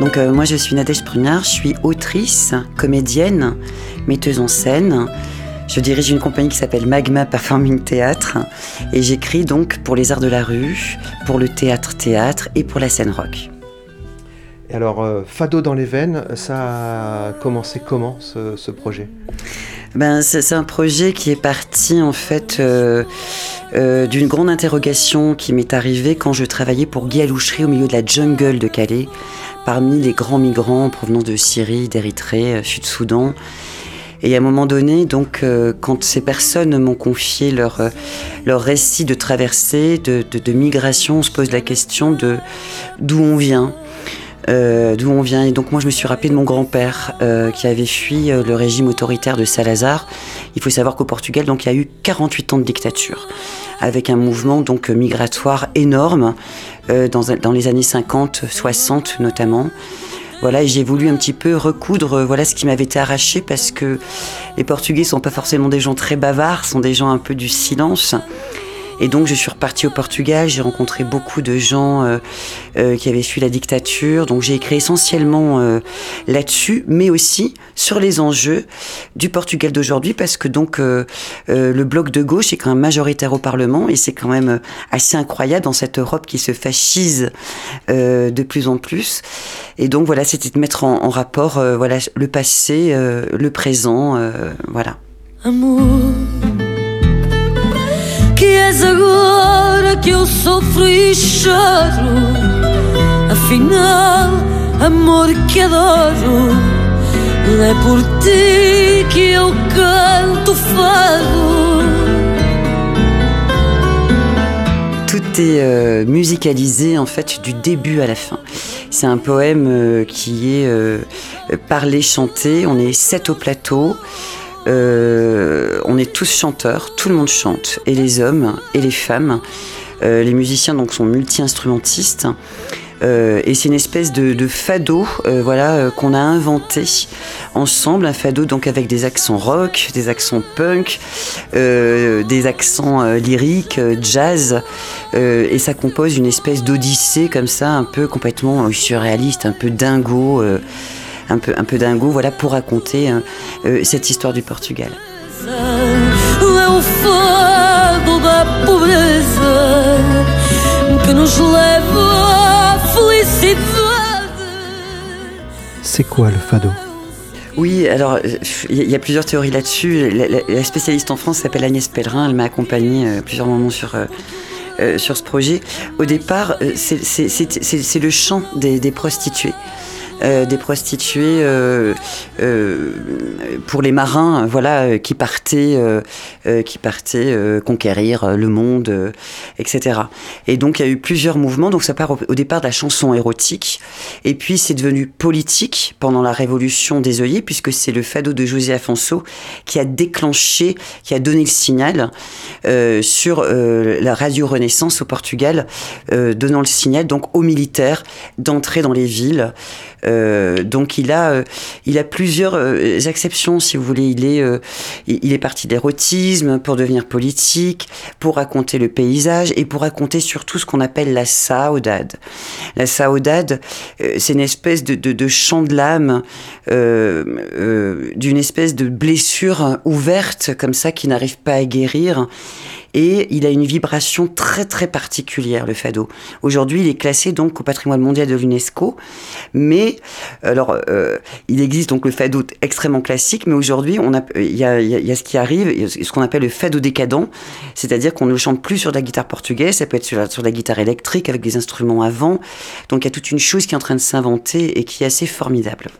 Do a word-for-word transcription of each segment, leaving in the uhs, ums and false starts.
Donc euh, moi je suis Nadège Prunard, je suis autrice, comédienne, metteuse en scène. Je dirige une compagnie qui s'appelle Magma Performing Theatre et j'écris donc pour les arts de la rue, pour le théâtre-théâtre et pour la scène rock. Et alors, euh, Fado dans les veines, ça a commencé comment ce, ce projet ? Ben, c'est, c'est un projet qui est parti en fait euh, euh, d'une grande interrogation qui m'est arrivée quand je travaillais pour Guy Aloucherie au milieu de la jungle de Calais, parmi les grands migrants en provenance de Syrie, d'Érythrée, Sud-Soudan. Et à un moment donné, donc, euh, quand ces personnes m'ont confié leur, euh, leur récit de traversée, de, de, de migration, on se pose la question de d'où on vient. Euh, d'où on vient. Et donc moi je me suis rappelé de mon grand-père euh, qui avait fui euh, le régime autoritaire de Salazar. Il faut savoir qu'au Portugal donc il y a eu quarante-huit ans de dictature avec un mouvement donc migratoire énorme euh, dans, dans les années cinquante soixante notamment. Voilà, et j'ai voulu un petit peu recoudre euh, voilà ce qui m'avait été arraché parce que les Portugais sont pas forcément des gens très bavards, sont des gens un peu du silence. Et donc je suis repartie au Portugal, j'ai rencontré beaucoup de gens euh, euh, qui avaient fui la dictature. Donc j'ai écrit essentiellement euh, là-dessus, mais aussi sur les enjeux du Portugal d'aujourd'hui, parce que donc euh, euh, le bloc de gauche est quand même majoritaire au Parlement, et c'est quand même assez incroyable dans cette Europe qui se fascise euh, de plus en plus. Et donc voilà, c'était de mettre en, en rapport euh, voilà, le passé, euh, le présent, euh, voilà. Amour. Que és agora que eu sofro e choro. Afinal, amor que adoro, é por ti que eu canto fado. Tout est euh, musicalisé en fait du début à la fin. C'est un poème euh, qui est euh, parlé, chanté. On est sept au plateau. Euh, on est tous chanteurs, tout le monde chante, et les hommes et les femmes. Euh, les musiciens donc sont multi-instrumentistes. Euh, et c'est une espèce de, de fado euh, voilà, euh, qu'on a inventé ensemble, un fado donc avec des accents rock, des accents punk, euh, des accents euh, lyriques, euh, jazz, euh, et ça compose une espèce d'odyssée comme ça, un peu complètement euh, surréaliste, un peu dingo, euh, un peu, un peu dingo, voilà, pour raconter euh, euh, cette histoire du Portugal. C'est quoi le fado ? Oui, alors il y a plusieurs théories là-dessus. La, la, la spécialiste en France s'appelle Agnès Pellerin, elle m'a accompagnée euh, plusieurs moments sur, euh, euh, sur ce projet. Au départ, euh, c'est, c'est, c'est, c'est, c'est le chant des, des prostituées. Euh, des prostituées euh, euh, pour les marins, voilà, euh, qui partaient, euh, euh, qui partaient euh, conquérir euh, le monde, euh, et cetera. Et donc il y a eu plusieurs mouvements. Donc ça part au, au départ de la chanson érotique, et puis c'est devenu politique pendant la Révolution des œillets, puisque c'est le fado de José Afonso qui a déclenché, qui a donné le signal euh, sur euh, la radio Renaissance au Portugal, euh, donnant le signal donc aux militaires d'entrer dans les villes. Euh, donc il a, euh, il a plusieurs euh, acceptions, si vous voulez. Il est, euh, il est parti de l'érotisme pour devenir politique, pour raconter le paysage et pour raconter surtout ce qu'on appelle la saudade. La saudade, euh, c'est une espèce de, de, de chant de l'âme, euh, euh, d'une espèce de blessure ouverte comme ça qui n'arrive pas à guérir. Et il a une vibration très très particulière, le fado. Aujourd'hui, il est classé donc au patrimoine mondial de l'UNESCO, mais alors euh, il existe donc le fado extrêmement classique, mais aujourd'hui on a il y a, il y a ce qui arrive, ce qu'on appelle le fado décadent, c'est-à-dire qu'on ne chante plus sur de la guitare portugaise, ça peut être sur la, sur la guitare électrique avec des instruments à vent. Donc il y a toute une chose qui est en train de s'inventer et qui est assez formidable.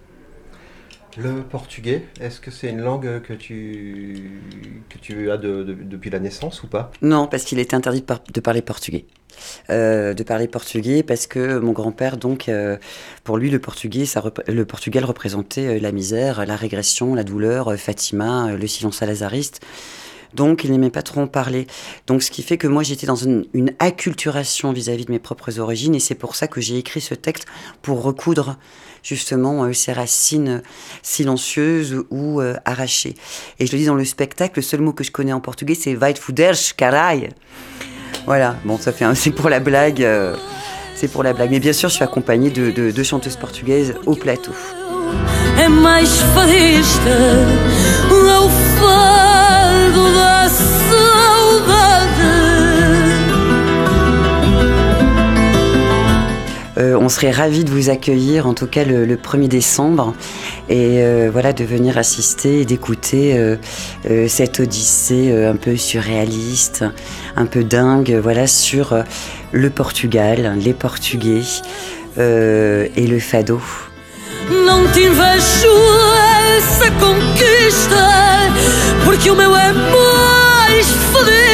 Le portugais, est-ce que c'est une langue que tu, que tu as de, de, depuis la naissance ou pas ? Non, parce qu'il était interdit de, par, de parler portugais. Euh, de parler portugais parce que mon grand-père, donc, euh, pour lui, le portugais, ça, le Portugal représentait la misère, la régression, la douleur, Fatima, le silence salazariste. Donc, il n'aimait pas trop en parler. Donc, ce qui fait que moi, j'étais dans une, une acculturation vis-à-vis de mes propres origines, et c'est pour ça que j'ai écrit ce texte, pour recoudre justement euh, ces racines silencieuses ou euh, arrachées. Et je le dis dans le spectacle, le seul mot que je connais en portugais, c'est vai te fuderes, carai. Voilà, bon, ça fait un, c'est pour la blague. Euh, c'est pour la blague. Mais bien sûr, je suis accompagnée de, de, de chanteuses portugaises au plateau. É mais fadista, é o fado da saudade. Euh, on serait ravis de vous accueillir, en tout cas le, le premier décembre, et euh, voilà, de venir assister et d'écouter euh, euh, cette odyssée euh, un peu surréaliste, un peu dingue, voilà, sur euh, le Portugal, les Portugais euh, et le fado. Não te invejo essa conquista, porque o meu é mais feliz.